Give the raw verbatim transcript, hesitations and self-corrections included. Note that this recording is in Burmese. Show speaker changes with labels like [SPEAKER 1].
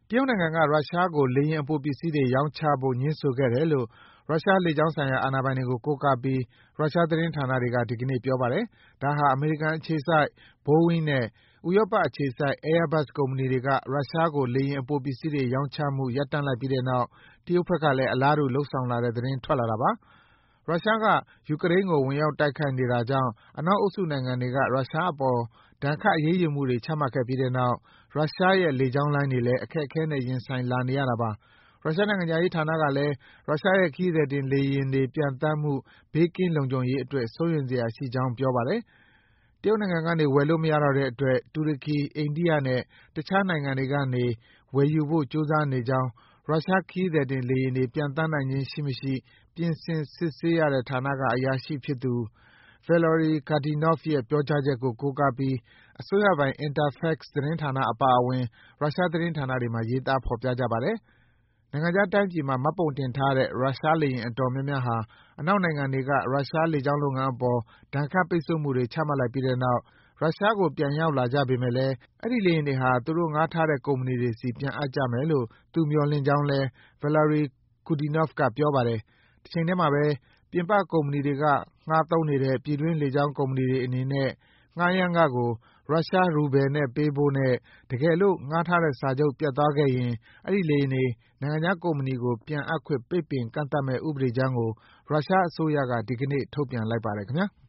[SPEAKER 1] တရုတ်နိုင်ငံက ရုရှားကို လေယာဉ်အပိုပစ္စည်းတွေ ရောင်းချဖို့ ငြင်းဆိုခဲ့တယ်လို့ ရုရှားလေကြောင်းဆိုင်ရာ အာဏာပိုင်တွေကို ကိုးကားပြီး ရုရှားသတင်းဌာနတွေက ဒီကနေ့ ပြောပါတယ်။ ဒါဟာ အမေရိကန်အခြေစိုက် Boeing နဲ့ ဥရောပအခြေစိုက် Airbus ကုမ္ပဏီတွေက ရုရှားကို လေယာဉ်အပိုပစ္စည်းတွေ ရောင်းချမှု ရပ်တန့်လိုက်ပြီးတဲ့နောက် တရုတ်ဘက်ကလည်း အလားတူ လုပ်ဆောင်လာတဲ့သတင်း ထွက်လာတာပါ။ ရုရှားက ယူကရိန်းကို ဝင်ရောက်တိုက်ခိုက်နေတာကြောင့် အနောက်အုပ်စုနိုင်ငံတွေက ရုရှားအပေါ် ဒဏ်ခတ်အရေးယူမှုတွေ ချမှတ်ခဲ့ပြီးတဲ့နောက် ရုရှားရဲ့ လေကြောင်းလိုင်းတွေလည်း အခက်အခဲနဲ့ ရင်ဆိုင်လာနေရတာပါ။ ရုရှားနိုင်ငံခြားရေးဌာနကလည်း ရုရှားရဲ့ ခရီးသည်တင်လေယာဉ်တွေ ပျံသန်းမှု ဘေးကင်းလုံခြုံရေးအတွက် စိုးရိမ်စရာရှိကြောင်း ပြောပါတယ်။ တရုတ်နိုင်ငံကနေ ဝယ်လို့မရတော့တဲ့အတွက် တူရကီ၊ အိန္ဒိယနဲ့ တခြားနိုင်ငံတွေကနေ ဝယ်ယူဖို့ ကြိုးစားနေကြောင်း ရုရှားခရီးသည်တင်လေယာဉ်တွေ ပျံသန်းနိုင်ခြင်းရှိမရှိ ပြင်ဆင် စစ်ဆေးရတဲ့ဌာနက အရာရှိဖြစ်သူ Valery Kardylov ရဲ့ ပြောကြားချက်ကို ကိုးကားပြီး အစိုးရပိုင် Interfax သတင်းဌာနအပါအဝင် ရုရှားသတင်းဌာနတွေမှာ ရေးသား ဖော်ပြကြပါတယ်။ နိုင်ငံခြားတိုင်းပြည်မှာ မှတ်ပုံတင်ထားတဲ့ ရုရှားလေယာဉ်အတော်များများဟာ အနောက်နိုင်ငံတွေက ရုရှားလေကြောင်းလုပ်ငန်းအပေါ် ဒဏ်ခတ်ပိတ်ဆို့မှုတွေ ချမှတ်လိုက်ပြီးတဲ့နောက် ရုရှားကို ပြန်ရောက်လာကြပေမယ့်လည်း အဲဒီလေယာဉ်တွေဟာ သူတို့ငှားထားတဲ့ ကုမ္ပဏီတွေဆီ ပြန်အပ်ကြမယ်လို့ သူ မျှော်လင့်ကြောင်းလည်း Valery Kudinov က ပြောပါတယ်။ တချိန်တည်းမှာပဲ ပြင်ပကုမ္ပဏီတွေက ငှားသုံးနေတဲ့ ပြည်တွင်းလေကြောင်းကုမ္ပဏီတွေအနေနဲ့ ငှားရမ်းခကို ရုရှားရူဘယ်နဲ့ပေးဖို့နဲ့ တကယ်လို့ ငှားထားတဲ့စာချုပ် ပျက်သွားခဲ့ရင် အဲဒီလေယာဉ်တွေ နိုင်ငံခြားကုမ္ပဏီကို ပြန်အပ်ခွင့် ပိတ်ပင်ကန့်သတ်မယ့် ဥပဒေကြမ်းကို ရုရှားအစိုးရက ဒီကနေ့ ထုတ်ပြန်လိုက်ပါတယ် ခင်ဗျား။